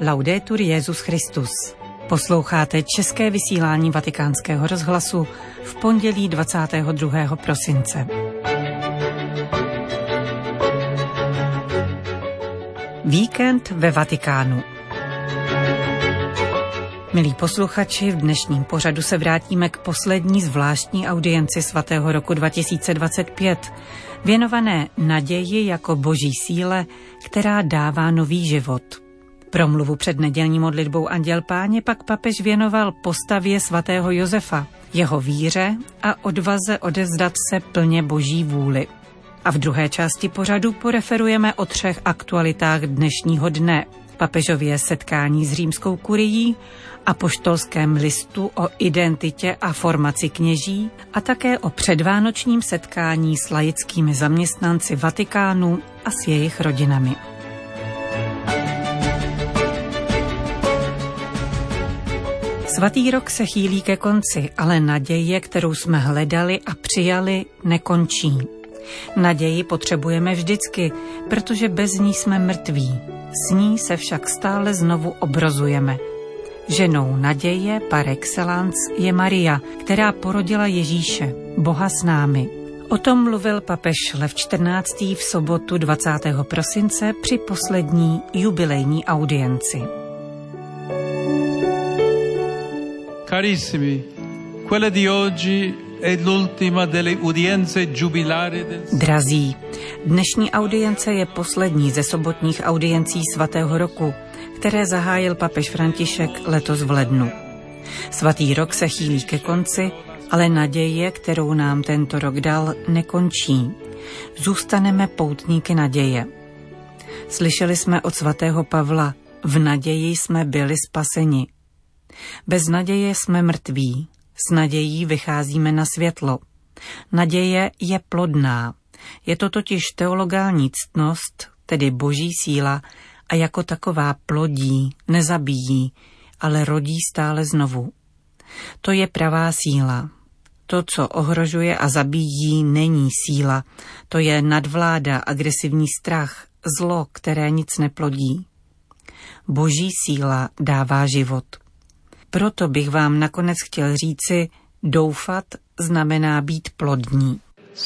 Laudetur Jesus Christus. Posloucháte české vysílání Vatikánského rozhlasu v pondělí 22. prosince. Víkend ve Vatikánu. Milí posluchači, v dnešním pořadu se vrátíme k poslední zvláštní audienci svatého roku 2025, věnované naději jako boží síle, která dává nový život. Promluvu před nedělní modlitbou Anděl Páně pak papež věnoval postavě svatého Josefa, jeho víře a odvaze odevzdat se plně boží vůli. A v druhé části pořadu poreferujeme o 3 aktualitách dnešního dne: papežově setkání s římskou kurií, apoštolském listu o identitě a formaci kněží a také o předvánočním setkání s laickými zaměstnanci Vatikánu a s jejich rodinami. Svatý rok se chýlí ke konci, ale naděje, kterou jsme hledali a přijali, nekončí. Naději potřebujeme vždycky, protože bez ní jsme mrtví. S ní se však stále znovu obrozujeme. Ženou naděje par excellence je Maria, která porodila Ježíše, Boha s námi. O tom mluvil papež Lev XIV. V sobotu 20. prosince při poslední jubilejní audienci. Carissimi, quella di oggi è l'ultima delle udienze giubilari del... Drazí, dnešní audience je poslední ze sobotních audiencí svatého roku, které zahájil papež František letos v lednu. Svatý rok se chýlí ke konci, ale naděje, kterou nám tento rok dal, nekončí. Zůstaneme poutníky naděje. Slyšeli jsme od svatého Pavla: v naději jsme byli spaseni. Bez naděje jsme mrtví, s nadějí vycházíme na světlo. Naděje je plodná, je to totiž teologální ctnost, tedy boží síla, a jako taková plodí, nezabíjí, ale rodí stále znovu. To je pravá síla. To, co ohrožuje a zabíjí, není síla, to je nadvláda, agresivní strach, zlo, které nic neplodí. Boží síla dává život. Proto bych vám nakonec chtěl říci, doufat znamená být plodní.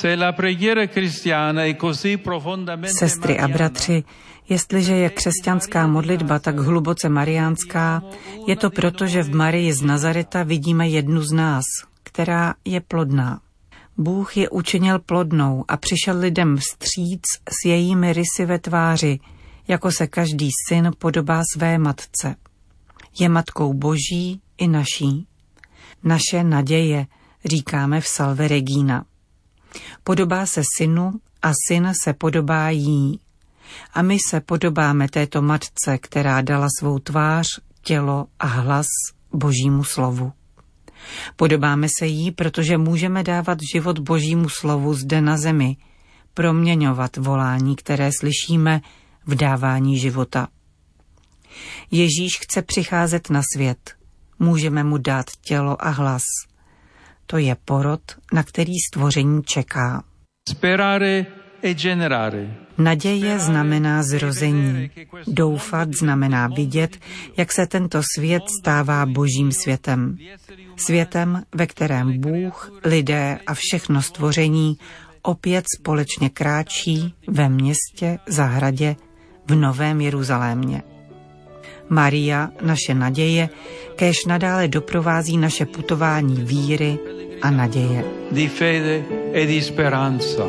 Sestry a bratři, jestliže je křesťanská modlitba tak hluboce mariánská, je to proto, že v Marii z Nazareta vidíme jednu z nás, která je plodná. Bůh je učinil plodnou a přišel lidem vstříc s jejími rysy ve tváři, jako se každý syn podobá své matce. Je matkou boží i naší. Naše naděje, říkáme v Salve Regina. Podobá se synu a syn se podobá jí. A my se podobáme této matce, která dala svou tvář, tělo a hlas božímu slovu. Podobáme se jí, protože můžeme dávat život božímu slovu zde na zemi, proměňovat volání, které slyšíme, v dávání života. Ježíš chce přicházet na svět. Můžeme mu dát tělo a hlas. To je porod, na který stvoření čeká. Sperare e generare. Naděje znamená zrození. Doufat znamená vidět, jak se tento svět stává božím světem. Světem, ve kterém Bůh, lidé a všechno stvoření opět společně kráčí ve městě, zahradě, v Novém Jeruzalémě. Maria, naše naděje, kéž nadále doprovází naše putování víry a naděje. Di fede e di speranza.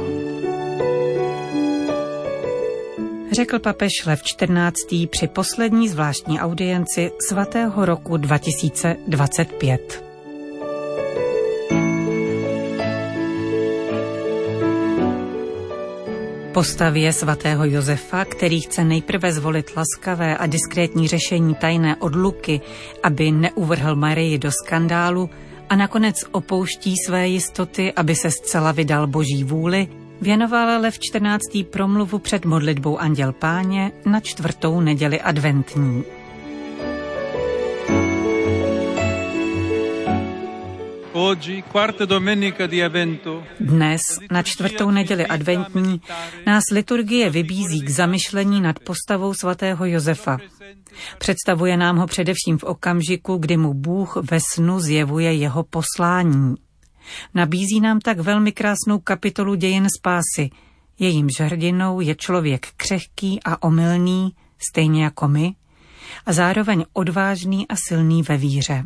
Řekl papež Lev XIV. Při poslední zvláštní audienci svatého roku 2025. Postavě svatého Josefa, který chce nejprve zvolit laskavé a diskrétní řešení tajné odluky, aby neuvrhl Marii do skandálu, a nakonec opouští své jistoty, aby se zcela vydal boží vůli, věnoval Lev XIV. Promluvu před modlitbou Anděl Páně na 4. neděli adventní. Dnes, na 4. neděli adventní, nás liturgie vybízí k zamyšlení nad postavou svatého Josefa. Představuje nám ho především v okamžiku, kdy mu Bůh ve snu zjevuje jeho poslání. Nabízí nám tak velmi krásnou kapitolu dějin spásy. Jejímž hrdinou je člověk křehký a omylný, stejně jako my, a zároveň odvážný a silný ve víře.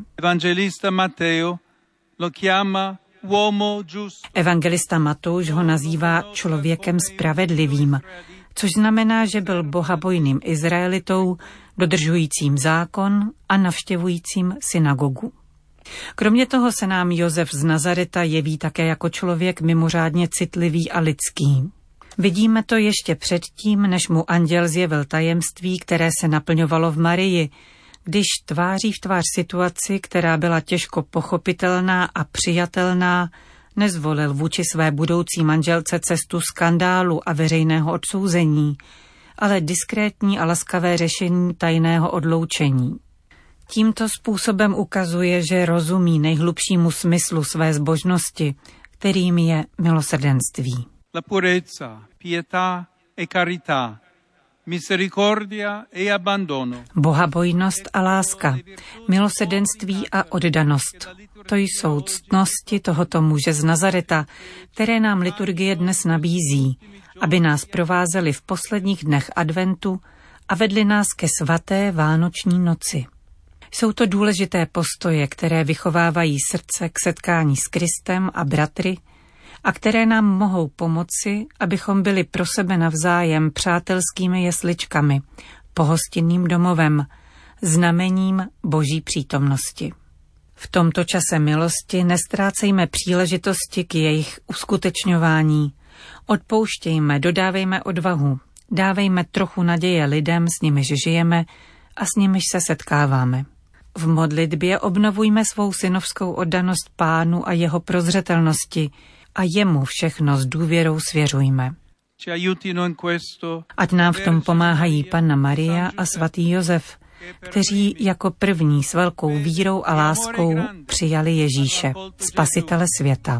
Evangelista Matouš ho nazývá člověkem spravedlivým, což znamená, že byl bohabojným Izraelitou, dodržujícím zákon a navštěvujícím synagogu. Kromě toho se nám Josef z Nazareta jeví také jako člověk mimořádně citlivý a lidský. Vidíme to ještě předtím, než mu anděl zjevil tajemství, které se naplňovalo v Marii, když tváří v tvář situaci, která byla těžko pochopitelná a přijatelná, nezvolil vůči své budoucí manželce cestu skandálu a veřejného odsouzení, ale diskrétní a laskavé řešení tajného odloučení. Tímto způsobem ukazuje, že rozumí nejhlubšímu smyslu své zbožnosti, kterým je milosrdenství. La purezza, pietà e carità, misericordia e abbandono. Bohabojnost a láska, milosrdenství a oddanost. To jsou ctnosti tohoto muže z Nazareta, které nám liturgie dnes nabízí, aby nás provázely v posledních dnech adventu a vedly nás ke svaté vánoční noci. Jsou to důležité postoje, které vychovávají srdce k setkání s Kristem a bratry a které nám mohou pomoci, abychom byli pro sebe navzájem přátelskými jesličkami, pohostinným domovem, znamením Boží přítomnosti. V tomto čase milosti nestrácejme příležitosti k jejich uskutečňování. Odpouštějme, dodávejme odvahu, dávejme trochu naděje lidem, s nimiž žijeme a s nimiž se setkáváme. V modlitbě obnovujme svou synovskou oddanost Pánu a jeho prozřetelnosti a jemu všechno s důvěrou svěřujme. Ať nám v tom pomáhají Panna Maria a svatý Josef, kteří jako první s velkou vírou a láskou přijali Ježíše, spasitele světa.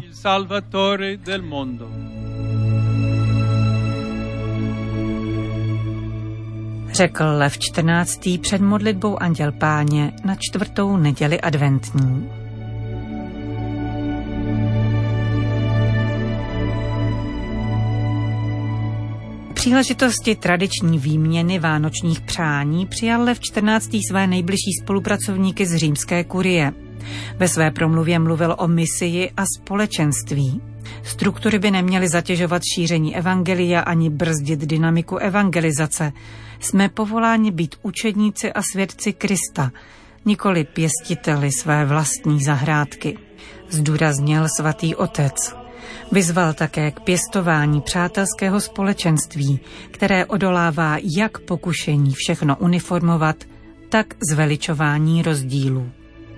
Řekl Lev 14. před modlitbou Anděl Páně na 4. neděli adventní. U příležitosti tradiční výměny vánočních přání přijal Lev 14. své nejbližší spolupracovníky z římské kurie. Ve své promluvě mluvil o misii a společenství. Struktury by neměly zatěžovat šíření evangelia ani brzdit dynamiku evangelizace. Jsme povoláni být učedníci a svědci Krista, nikoli pěstiteli své vlastní zahrádky, zdůraznil svatý otec. Vyzval také k pěstování přátelského společenství, které odolává jak pokušení všechno uniformovat, tak zveličování rozdílů.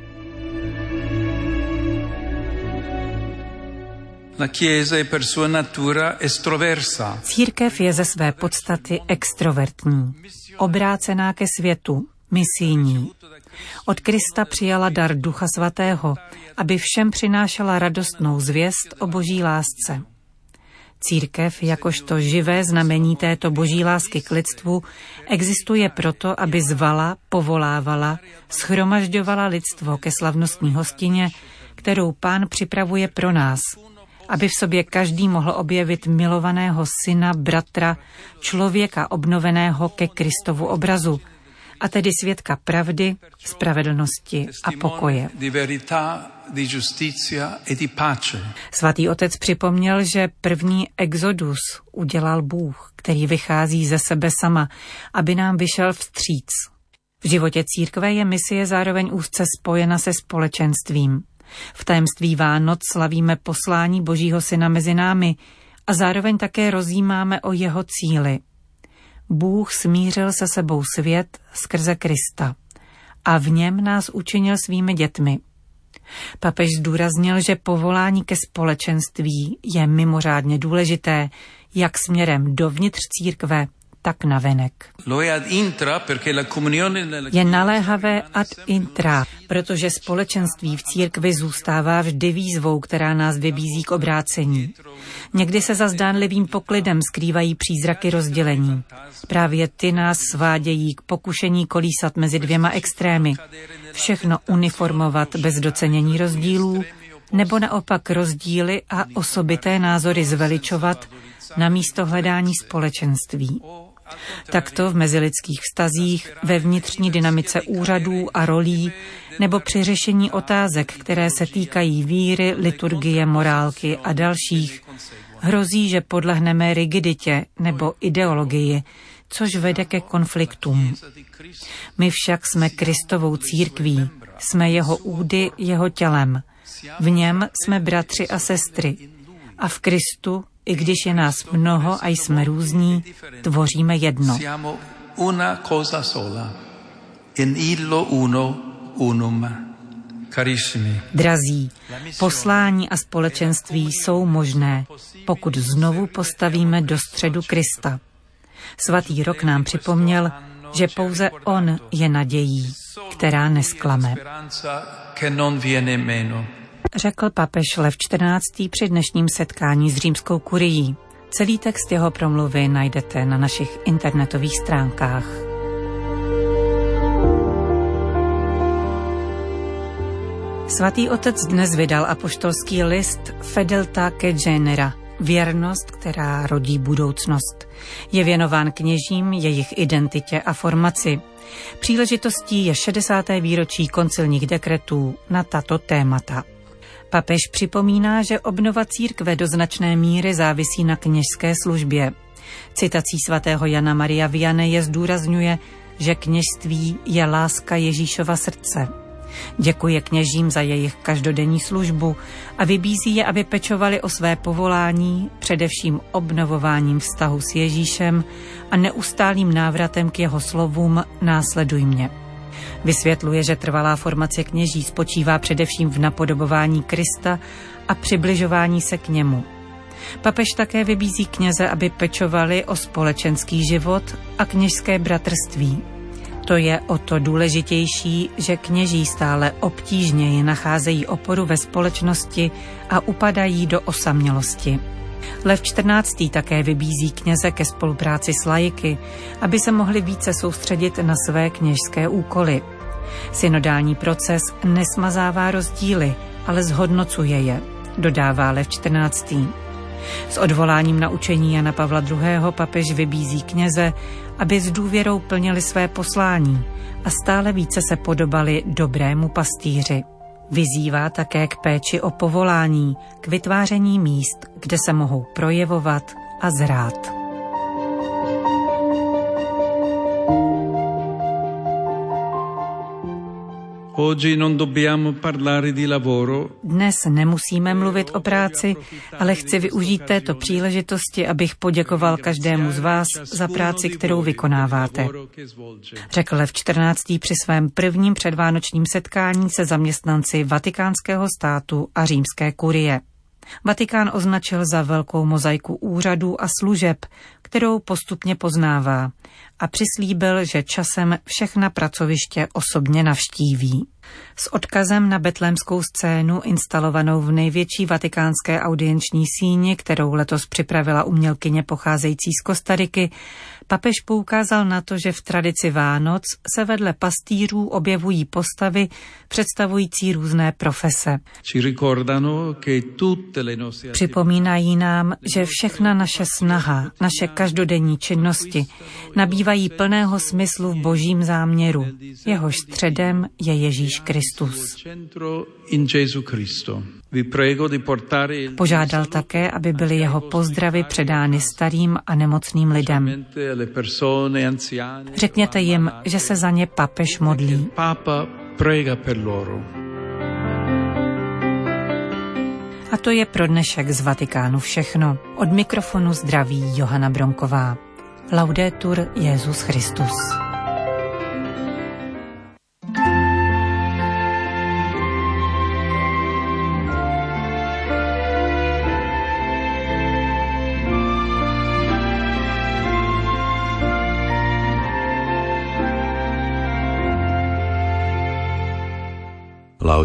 La Chiesa è per sua natura estroversa. Církev je ze své podstaty extrovertní, obrácená ke světu, misijní. Od Krista přijala dar Ducha Svatého, aby všem přinášela radostnou zvěst o Boží lásce. Církev, jakožto živé znamení této Boží lásky k lidstvu, existuje proto, aby zvala, povolávala, shromažďovala lidstvo ke slavnostní hostině, kterou Pán připravuje pro nás, aby v sobě každý mohl objevit milovaného syna, bratra, člověka obnoveného ke Kristovu obrazu, a tedy svědka pravdy, spravedlnosti a pokoje. Svatý otec připomněl, že první exodus udělal Bůh, který vychází ze sebe sama, aby nám vyšel vstříc. V životě církve je misie zároveň úzce spojena se společenstvím. V tajemství Vánoc slavíme poslání Božího syna mezi námi a zároveň také rozjímáme o jeho cíli. Bůh smířil se sebou svět skrze Krista a v něm nás učinil svými dětmi. Papež zdůraznil, že povolání ke společenství je mimořádně důležité, jak směrem dovnitř církve, tak navenek. Je naléhavé ad intra, protože společenství v církvi zůstává vždy výzvou, která nás vybízí k obrácení. Někdy se za zdánlivým poklidem skrývají přízraky rozdělení. Právě ty nás svádějí k pokušení kolísat mezi dvěma extrémy. Všechno uniformovat bez docenění rozdílů, nebo naopak rozdíly a osobité názory zveličovat namísto hledání společenství. Takto v mezilidských vztazích, ve vnitřní dynamice úřadů a rolí, nebo při řešení otázek, které se týkají víry, liturgie, morálky a dalších, hrozí, že podlehneme rigiditě nebo ideologii, což vede ke konfliktům. My však jsme Kristovou církví, jsme jeho údy, jeho tělem. V něm jsme bratři a sestry. A v Kristu, i když je nás mnoho a jsme různí, tvoříme jedno. Drazí, poslání a společenství jsou možné, pokud znovu postavíme do středu Krista. Svatý Rok nám připomněl, že pouze on je nadějí, která nesklame. Řekl papež Lev XIV. Při dnešním setkání s římskou kurií. Celý text jeho promluvy najdete na našich internetových stránkách. Svatý otec dnes vydal apoštolský list Fedelta che genera, věrnost, která rodí budoucnost. Je věnován kněžím, jejich identitě a formaci. Příležitostí je 60. výročí koncilních dekretů na tato témata. Papež připomíná, že obnova církve do značné míry závisí na kněžské službě. Citací svatého Jana Maria Vianney zdůrazňuje, že kněžství je láska Ježíšova srdce. Děkuje kněžím za jejich každodenní službu a vybízí je, aby pečovali o své povolání, především obnovováním vztahu s Ježíšem a neustálým návratem k jeho slovům následuj mě. Vysvětluje, že trvalá formace kněží spočívá především v napodobování Krista a přibližování se k němu. Papež také vybízí kněze, aby pečovali o společenský život a kněžské bratrství. To je o to důležitější, že kněží stále obtížněji nacházejí oporu ve společnosti a upadají do osamělosti. Lev XIV. Také vybízí kněze ke spolupráci s laiky, aby se mohli více soustředit na své kněžské úkoly. Synodální proces nesmazává rozdíly, ale zhodnocuje je, dodává Lev XIV. S odvoláním na učení Jana Pavla II. Papež vybízí kněze, aby s důvěrou plnili své poslání a stále více se podobali dobrému pastýři. Vyzývá také k péči o povolání, k vytváření míst, kde se mohou projevovat a zrát. Dnes nemusíme mluvit o práci, ale chci využít této příležitosti, abych poděkoval každému z vás za práci, kterou vykonáváte. Řekl Lev XIV. Při svém prvním předvánočním setkání se zaměstnanci Vatikánského státu a římské kurie. Vatikán označil za velkou mozaiku úřadů a služeb, kterou postupně poznává, a přislíbil, že časem všechna pracoviště osobně navštíví. S odkazem na betlémskou scénu instalovanou v největší vatikánské audienční síni, kterou letos připravila umělkyně pocházející z Kostariky, papež poukázal na to, že v tradici Vánoc se vedle pastýřů objevují postavy představující různé profese. Připomínají nám, že všechna naše snaha, naše každodenní činnosti nabývají plného smyslu v božím záměru. Jehož středem je Ježíš Kristus. Požádal také, aby byly jeho pozdravy předány starým a nemocným lidem. Řekněte jim, že se za ně papež modlí. A to je pro dnešek z Vatikánu všechno. Od mikrofonu zdraví Johana Bronková. Laudetur Jesus Christus.